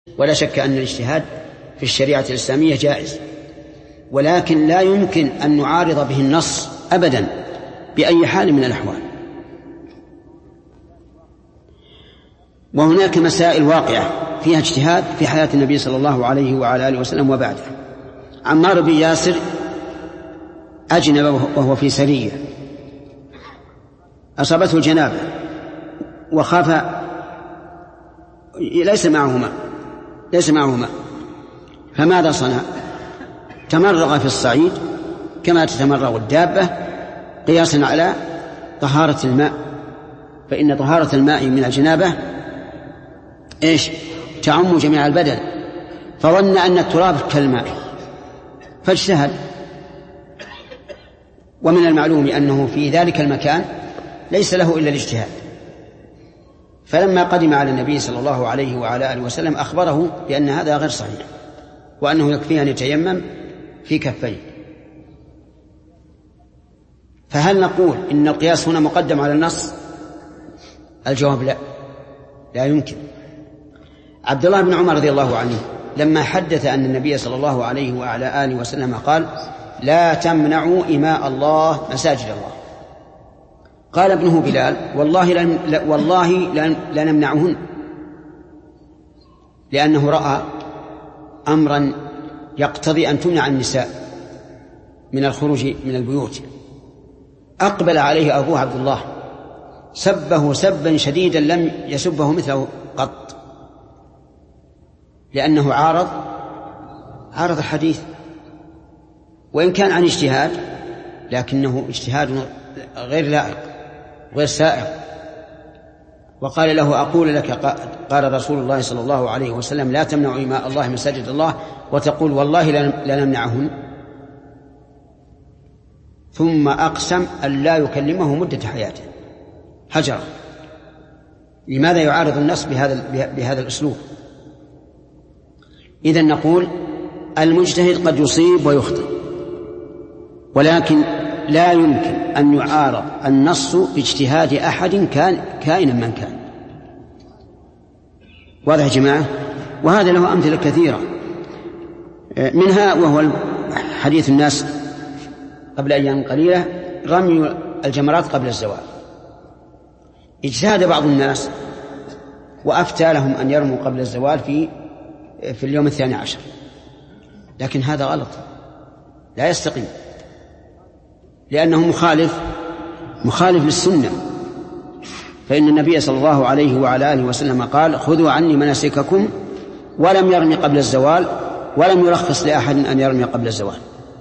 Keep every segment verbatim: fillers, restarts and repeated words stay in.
ولا شك أن الاجتهاد في الشريعة الإسلامية جائز، ولكن لا يمكن أن نعارض به النص أبدا بأي حال من الأحوال. وهناك مسائل واقعة فيها اجتهاد في حياة النبي صلى الله عليه وعلى آله وسلم وبعده. عمار بن ياسر أجنب وهو في سرية، أصابته الجنابة وخاف، ليس معه ماء ليس معه ماء فماذا صنع؟ تمرغ في الصعيد كما تتمرغ الدابة قياسا على طهارة الماء، فإن طهارة الماء من الجنابة إيش؟ تعم جميع البدن، فظن أن التراب كالماء فاجتهد. ومن المعلوم أنه في ذلك المكان ليس له إلا الاجتهاد، فلما قدم على النبي صلى الله عليه وعلى آله وسلم أخبره بأن هذا غير صحيح، وأنه يكفيه أن يتيمم في كفيه. فهل نقول إن القياس هنا مقدم على النص؟ الجواب لا، لا يمكن. عبد الله بن عمر رضي الله عنه لما حدث أن النبي صلى الله عليه وعلى آله وسلم قال: لا تمنعوا إماء الله مساجد الله، قال ابنه بلال: والله لن والله لن لنمنعهن، لأنه رأى أمرا يقتضي أن تمنع النساء من الخروج من البيوت. أقبل عليه أبوه عبد الله سبه سبا شديدا لم يسبه مثله قط، لأنه عارض عارض الحديث، وإن كان عن اجتهاد لكنه اجتهاد غير لائق غير سائغ. وقال له: أقول لك قال رسول الله صلى الله عليه وسلم: لا تمنعوا إماء الله مساجد الله، وتقول والله لنمنعهن. ثم أقسم أن لا يكلمه مدة حياته، هجر. لماذا يعارض النص بهذا بهذا الأسلوب؟ إذن نقول المجتهد قد يصيب ويخطئ، ولكن لا يمكن أن يعارض النص باجتهاد أحد كان كائنا من كان. واضح يا جماعة؟ وهذا له أمثلة كثيرة، منها وهو حديث الناس قبل أيام قليلة رمي الجمرات قبل الزوال. اجتهد بعض الناس وأفتى لهم أن يرموا قبل الزوال في في اليوم الثاني عشر، لكن هذا غلط، لا يستقيم، لأنه مخالف مخالف للسنة. فإن النبي صلى الله عليه وعلى آله وسلم قال: خذوا عني مناسككم، ولم يرمي قبل الزوال، ولم يرخص لأحد أن يرمي قبل الزوال.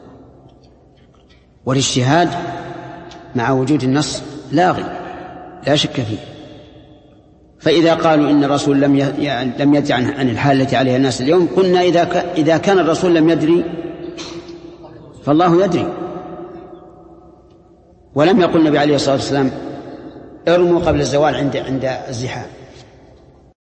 والاجتهاد مع وجود النص لاغي لا شك فيه. فإذا قالوا إن الرسول لم لم يدري عن الحال التي عليها الناس اليوم، قلنا إذا إذا كان الرسول لم يدري فالله يدري. ولم يقل النبي عليه الصلاة والسلام: ارموا قبل الزوال عند عند الزحام.